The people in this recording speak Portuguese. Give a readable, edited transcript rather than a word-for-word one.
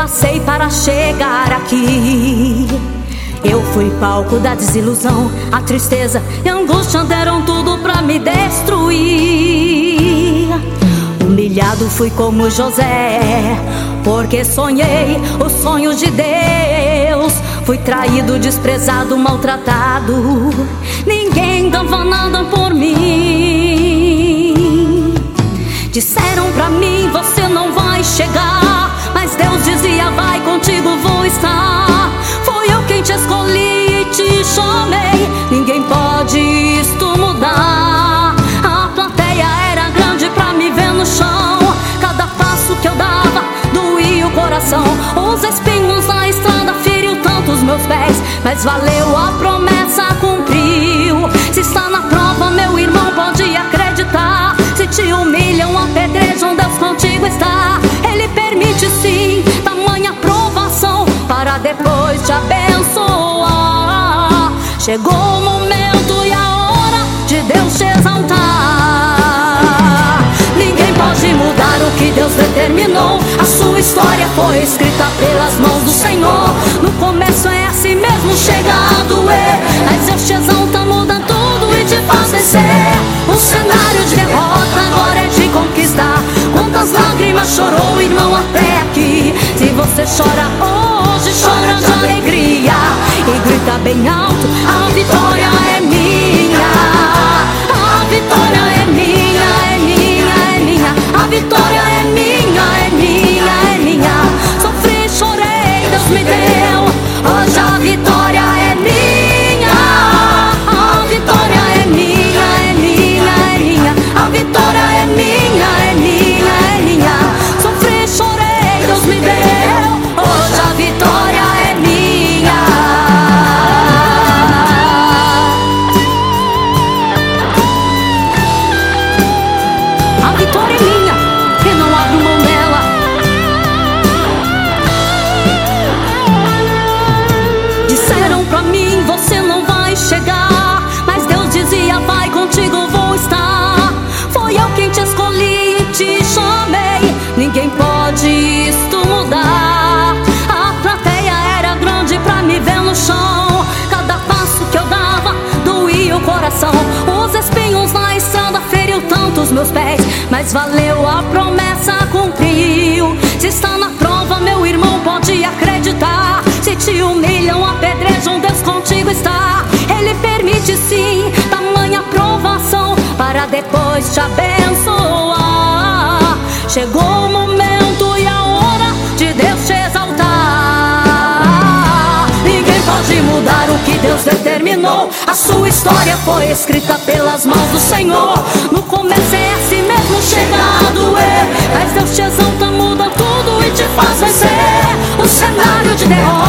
passei para chegar aqui. Eu fui palco da desilusão, a tristeza e a angústia deram tudo pra me destruir. Humilhado fui como José, porque sonhei os sonhos de Deus. Fui traído, desprezado, maltratado, ninguém dava nada por mim. Disseram pra mim, você não vai chegar, mas Deus dizia, vai, contigo vou estar. Foi eu quem te escolhi e te chamei, ninguém pode isto mudar. A plateia era grande pra me ver no chão, cada passo que eu dava doía o coração. Os espinhos na estrada feriu tanto os meus pés, mas valeu, a promessa cumpriu. Se está na prova, meu irmão, pode acreditar. Se te humilham, apedrejam, Deus contigo está. Ele permite sim tamanha provação para depois te abençoar. Chegou o momento e a hora de Deus te exaltar. Ninguém pode mudar o que Deus determinou. A sua história foi escrita pelas mãos do Senhor. No começo é assim mesmo, chega a doer, mas Deus te exalta, muda tudo e te faz vencer. O cenário de derrota agora é de conquistar. Quantas lágrimas chorou, irmão, até aqui? Se você chora hoje, chora de alegria e grita bem alto, a vitória é minha. A vitória é minha, é minha, é minha. A vitória é minha, é minha, é minha. Sofri, chorei, Deus me deu, hoje a vitória é minha. A vitória é minha, é minha, é minha. A vitória é minha, é minha, é minha. Sofri, chorei, Deus me deu, hoje a vitória é minha. A vitória é minha, e não abro mão dela. Disseram pra mim, você não vai chegar, mas Deus dizia, vai, contigo vou estar. Foi eu quem te escolhi e te chamei, ninguém pode isto mudar. A plateia era grande pra me ver no chão, cada passo que eu dava doía o coração. Os espinhos na estrada feriu tanto os meus pés, mas valeu, a promessa cumpriu. Se está na prova, meu irmão, pode acreditar. Se te humilham, apedrejam, Deus contigo está. Ele permite sim tamanha provação para depois te abençoar. Chegou o momento e a hora de Deus te exaltar. Ninguém pode mudar o que Deus determinou. A sua história foi escrita pelas mãos do Senhor. No começo é assim mesmo, chega a doer, mas Deus te exalta, muda tudo e te faz vencer. O cenário de derrota